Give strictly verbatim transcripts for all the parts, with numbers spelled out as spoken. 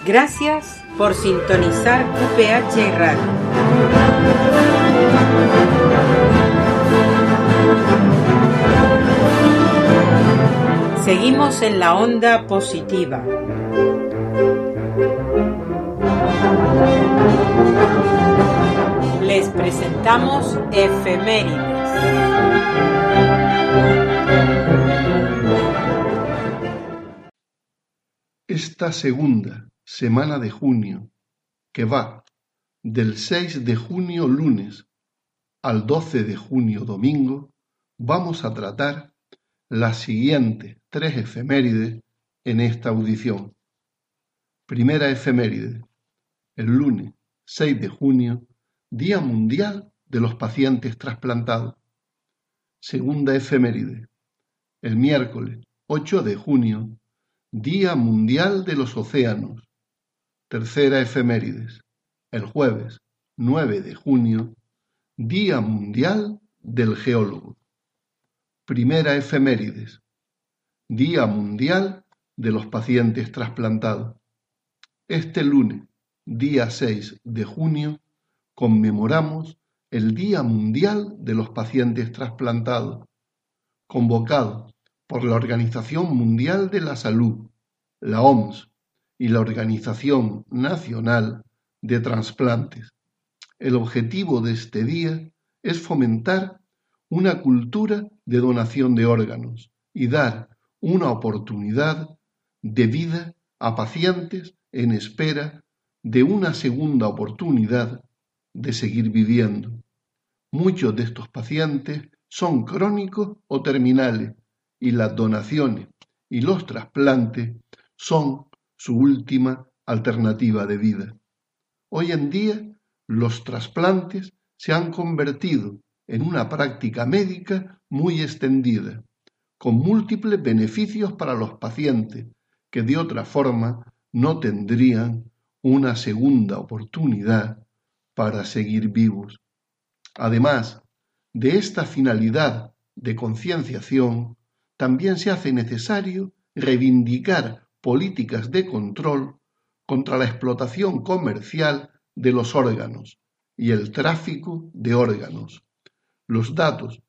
Gracias por sintonizar U P H Radio. Seguimos en la onda positiva. Les presentamos Efemérides. Esta segunda semana de junio, que va del seis de junio lunes al doce de junio domingo, vamos a tratar las siguientes tres efemérides en esta audición. Primera efeméride, el lunes seis de junio, Día Mundial de los Pacientes Trasplantados. Segunda efeméride, el miércoles ocho de junio, Día Mundial de los Océanos. Tercera efemérides, el jueves nueve de junio, Día Mundial del Geólogo. Primera efemérides, Día Mundial de los Pacientes Trasplantados. Este lunes, día seis de junio, conmemoramos el Día Mundial de los Pacientes Trasplantados, convocado por la Organización Mundial de la Salud, la O M S, y la Organización Nacional de Trasplantes. El objetivo de este día es fomentar una cultura de donación de órganos y dar una oportunidad de vida a pacientes en espera de una segunda oportunidad de seguir viviendo. Muchos de estos pacientes son crónicos o terminales y las donaciones y los trasplantes son su última alternativa de vida. Hoy en día, los trasplantes se han convertido en una práctica médica muy extendida, con múltiples beneficios para los pacientes que de otra forma no tendrían una segunda oportunidad para seguir vivos. Además de esta finalidad de concienciación, también se hace necesario reivindicar políticas de control contra la explotación comercial de los órganos y el tráfico de órganos. Los datos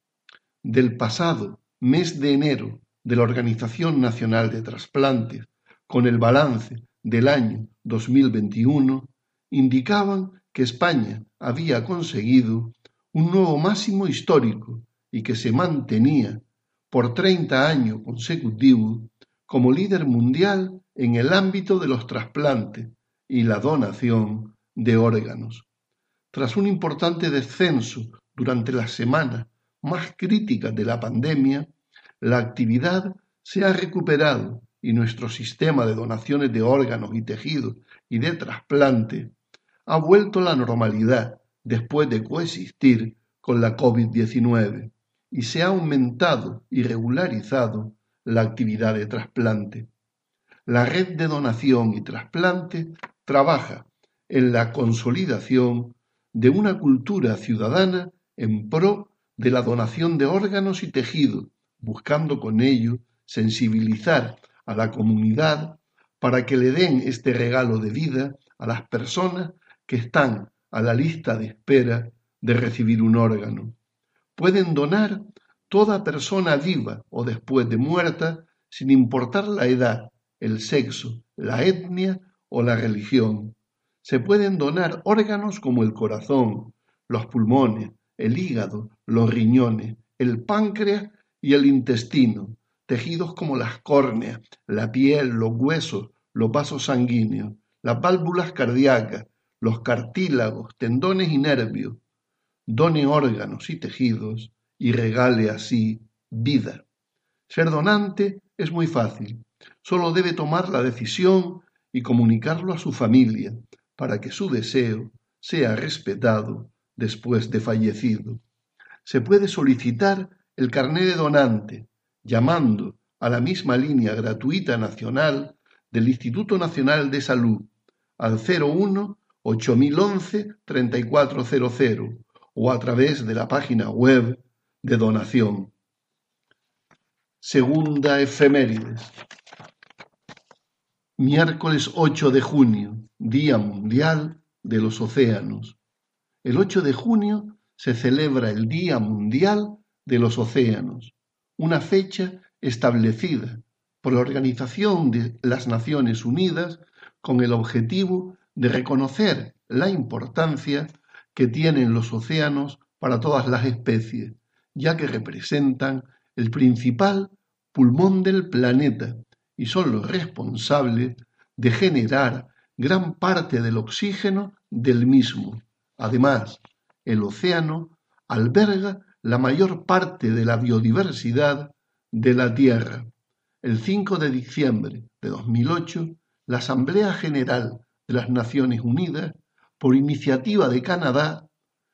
del pasado mes de enero de la Organización Nacional de Trasplantes, con el balance del año dos mil veintiuno, indicaban que España había conseguido un nuevo máximo histórico y que se mantenía por treinta años consecutivos como líder mundial en el ámbito de los trasplantes y la donación de órganos. Tras un importante descenso durante las semanas más críticas de la pandemia, la actividad se ha recuperado y nuestro sistema de donaciones de órganos y tejidos y de trasplante ha vuelto a la normalidad después de coexistir con la COVID diecinueve y se ha aumentado y regularizado la actividad de trasplante. La red de donación y trasplante trabaja en la consolidación de una cultura ciudadana en pro de la donación de órganos y tejidos, buscando con ello sensibilizar a la comunidad para que le den este regalo de vida a las personas que están a la lista de espera de recibir un órgano. Pueden donar toda persona viva o después de muerta, sin importar la edad, el sexo, la etnia o la religión. Se pueden donar órganos como el corazón, los pulmones, el hígado, los riñones, el páncreas y el intestino, tejidos como las córneas, la piel, los huesos, los vasos sanguíneos, las válvulas cardíacas, los cartílagos, tendones y nervios. Done órganos y tejidos y regale así vida. Ser donante es muy fácil, solo debe tomar la decisión y comunicarlo a su familia para que su deseo sea respetado después de fallecido. Se puede solicitar el carné de donante llamando a la misma línea gratuita nacional del Instituto Nacional de Salud al cero uno ocho mil once treinta y cuatro cero cero o a través de la página web de donación. Segunda efemérides. Miércoles ocho de junio, Día Mundial de los Océanos. El ocho de junio se celebra el Día Mundial de los Océanos, una fecha establecida por la Organización de las Naciones Unidas con el objetivo de reconocer la importancia que tienen los océanos para todas las especies, ya que representan el principal pulmón del planeta y son los responsables de generar gran parte del oxígeno del mismo. Además, el océano alberga la mayor parte de la biodiversidad de la Tierra. El cinco de diciembre de dos mil ocho, la Asamblea General de las Naciones Unidas, por iniciativa de Canadá,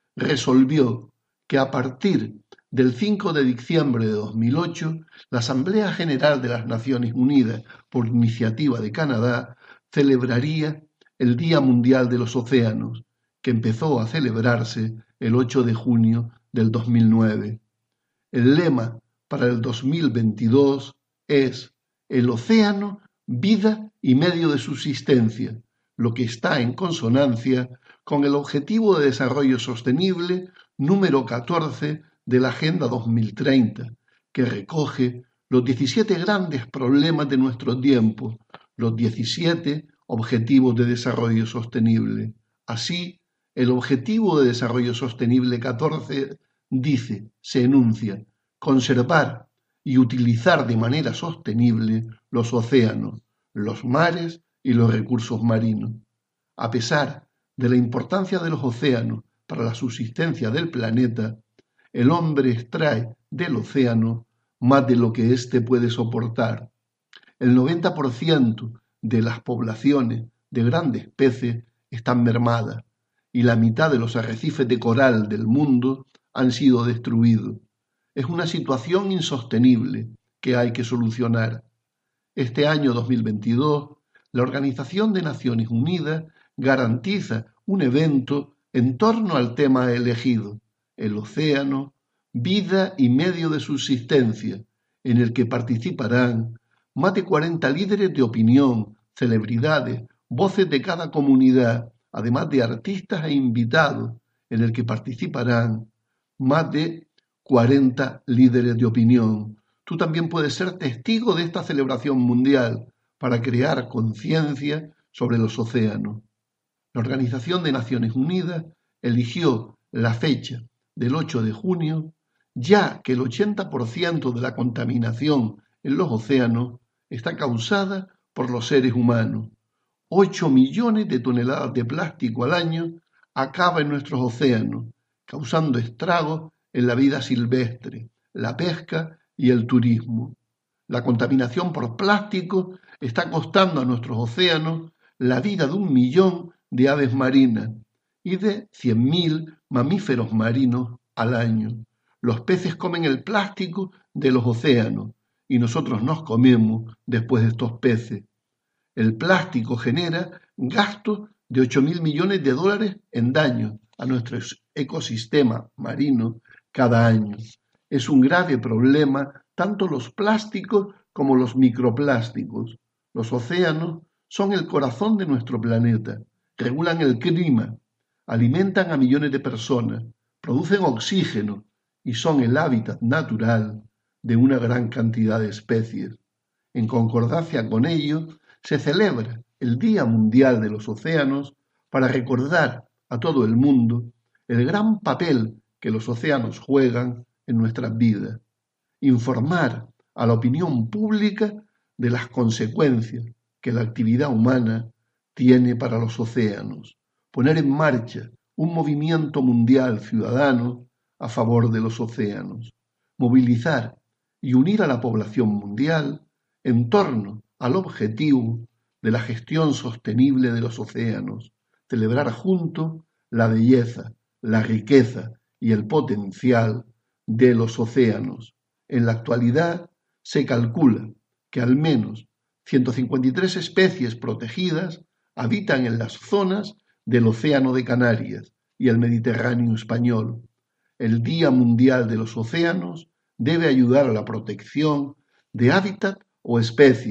resolvió que a partir del cinco de diciembre de dos mil ocho, la Asamblea General de las Naciones Unidas, por iniciativa de Canadá, celebraría el Día Mundial de los Océanos, que empezó a celebrarse el ocho de junio del dos mil nueve. El lema para el dos mil veintidós es el océano, vida y medio de subsistencia, lo que está en consonancia con el Objetivo de Desarrollo Sostenible número catorce de la Agenda dos mil treinta, que recoge los diecisiete grandes problemas de nuestro tiempo, los diecisiete Objetivos de Desarrollo Sostenible. Así, el Objetivo de Desarrollo Sostenible catorce dice, se enuncia, conservar y utilizar de manera sostenible los océanos, los mares y los recursos marinos. A pesar de la importancia de los océanos para la subsistencia del planeta, el hombre extrae del océano más de lo que éste puede soportar. El noventa por ciento de las poblaciones de grandes peces están mermadas y la mitad de los arrecifes de coral del mundo han sido destruidos. Es una situación insostenible que hay que solucionar. Este año dos mil veintidós, la Organización de Naciones Unidas garantiza un evento en torno al tema elegido, el océano, vida y medio de subsistencia, en el que participarán más de cuarenta líderes de opinión, celebridades, voces de cada comunidad, además de artistas e invitados, en el que participarán más de cuarenta líderes de opinión. Tú también puedes ser testigo de esta celebración mundial para crear conciencia sobre los océanos. La Organización de Naciones Unidas eligió la fecha del ocho de junio, ya que el ochenta por ciento de la contaminación en los océanos está causada por los seres humanos. ocho millones de toneladas de plástico al año acaba en nuestros océanos, causando estragos en la vida silvestre, la pesca y el turismo. La contaminación por plástico está costando a nuestros océanos la vida de un millón de aves marinas y de cien mil mamíferos marinos al año. Los peces comen el plástico de los océanos y nosotros nos comemos después de estos peces. El plástico genera gastos de ocho mil millones de dólares en daño a nuestro ecosistema marino cada año. Es un grave problema tanto los plásticos como los microplásticos. Los océanos son el corazón de nuestro planeta, regulan el clima, alimentan a millones de personas, producen oxígeno y son el hábitat natural de una gran cantidad de especies. En concordancia con ello, se celebra el Día Mundial de los Océanos para recordar a todo el mundo el gran papel que los océanos juegan en nuestras vidas, informar a la opinión pública de las consecuencias que la actividad humana tiene para los océanos, poner en marcha un movimiento mundial ciudadano a favor de los océanos, movilizar y unir a la población mundial en torno al objetivo de la gestión sostenible de los océanos, celebrar juntos la belleza, la riqueza y el potencial de los océanos. En la actualidad se calcula que al menos ciento cincuenta y tres especies protegidas habitan en las zonas del Océano de Canarias y el Mediterráneo español. El Día Mundial de los Océanos debe ayudar a la protección de hábitat o especies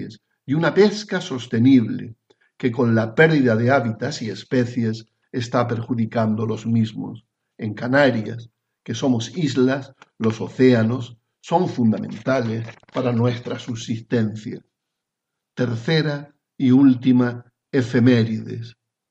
y una pesca sostenible que con la pérdida de hábitats y especies está perjudicando los mismos. En Canarias, que somos islas, los océanos son fundamentales para nuestra subsistencia. Tercera y última efemérides.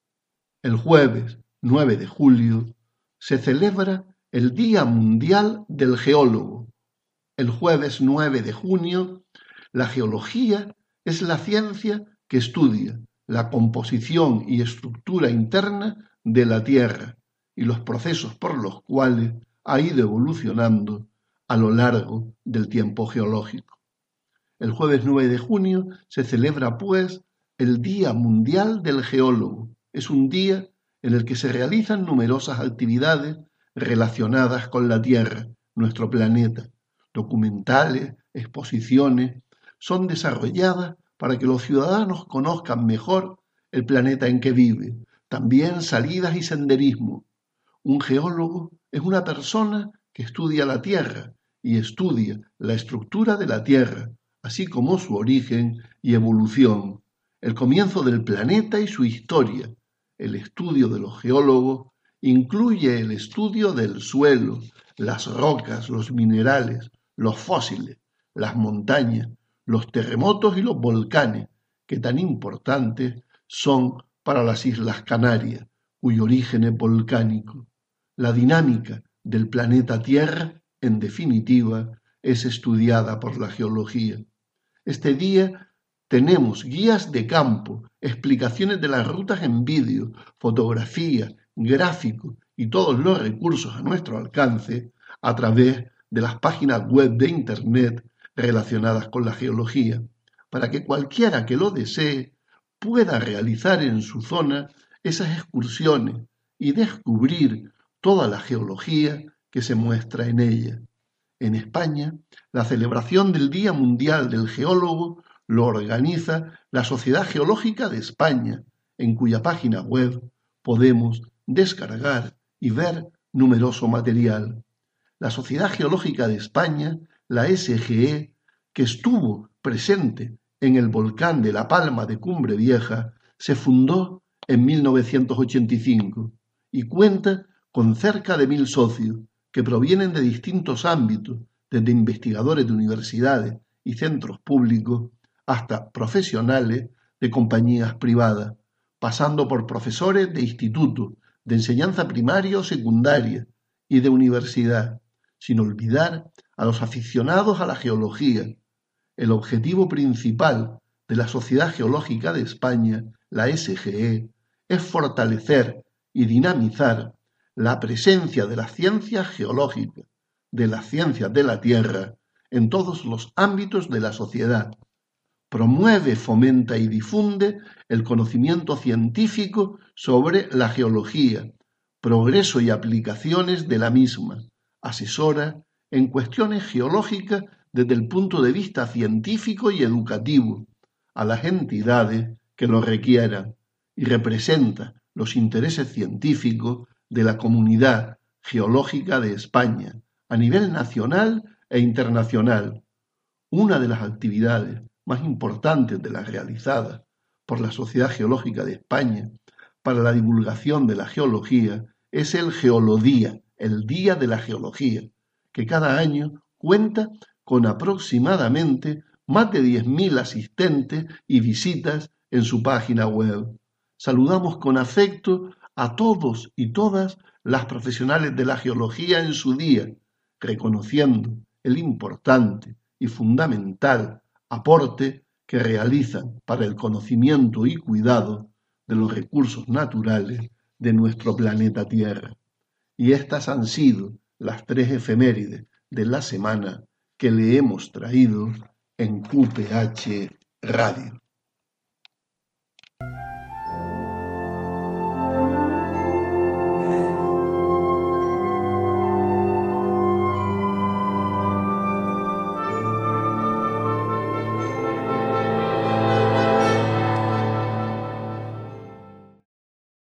El jueves nueve de julio se celebra el Día Mundial del Geólogo. El jueves nueve de junio, la geología es la ciencia que estudia la composición y estructura interna de la Tierra y los procesos por los cuales ha ido evolucionando a lo largo del tiempo geológico. El jueves nueve de junio se celebra, pues, el Día Mundial del Geólogo. Es un día en el que se realizan numerosas actividades relacionadas con la Tierra, nuestro planeta. Documentales, exposiciones, son desarrolladas para que los ciudadanos conozcan mejor el planeta en que vive. También salidas y senderismo. Un geólogo es una persona que estudia la Tierra y estudia la estructura de la Tierra, así como su origen y evolución, el comienzo del planeta y su historia. El estudio de los geólogos incluye el estudio del suelo, las rocas, los minerales, los fósiles, las montañas, los terremotos y los volcanes, que tan importantes son para las Islas Canarias, cuyo origen es volcánico. La dinámica del planeta Tierra, en definitiva, es estudiada por la geología. Este día tenemos guías de campo, explicaciones de las rutas en vídeo, fotografías, gráficos y todos los recursos a nuestro alcance a través de las páginas web de Internet relacionadas con la geología, para que cualquiera que lo desee pueda realizar en su zona esas excursiones y descubrir toda la geología que se muestra en ella. En España, la celebración del Día Mundial del Geólogo lo organiza la Sociedad Geológica de España, en cuya página web podemos descargar y ver numeroso material. La Sociedad Geológica de España, la S G E, que estuvo presente en el volcán de La Palma de Cumbre Vieja, se fundó en mil novecientos ochenta y cinco y cuenta con cerca de mil socios que provienen de distintos ámbitos, desde investigadores de universidades y centros públicos hasta profesionales de compañías privadas, pasando por profesores de institutos, de enseñanza primaria o secundaria y de universidad, sin olvidar a los aficionados a la geología. El objetivo principal de la Sociedad Geológica de España, la S G E, es fortalecer y dinamizar la presencia de las ciencias geológicas, de las ciencias de la Tierra, en todos los ámbitos de la sociedad. Promueve, fomenta y difunde el conocimiento científico sobre la geología, progreso y aplicaciones de la misma. Asesora en cuestiones geológicas desde el punto de vista científico y educativo a las entidades que lo requieran y representa los intereses científicos de la comunidad geológica de España a nivel nacional e internacional. Una de las actividades más importantes de las realizadas por la Sociedad Geológica de España para la divulgación de la geología es el Geolodía, el Día de la Geología, que cada año cuenta con aproximadamente más de diez mil asistentes y visitas en su página web. Saludamos con afecto a todos y todas las profesionales de la geología en su día, reconociendo el importante y fundamental aporte que realizan para el conocimiento y cuidado de los recursos naturales de nuestro planeta Tierra. Y estas han sido las tres efemérides de la semana que le hemos traído en Q P H Radio.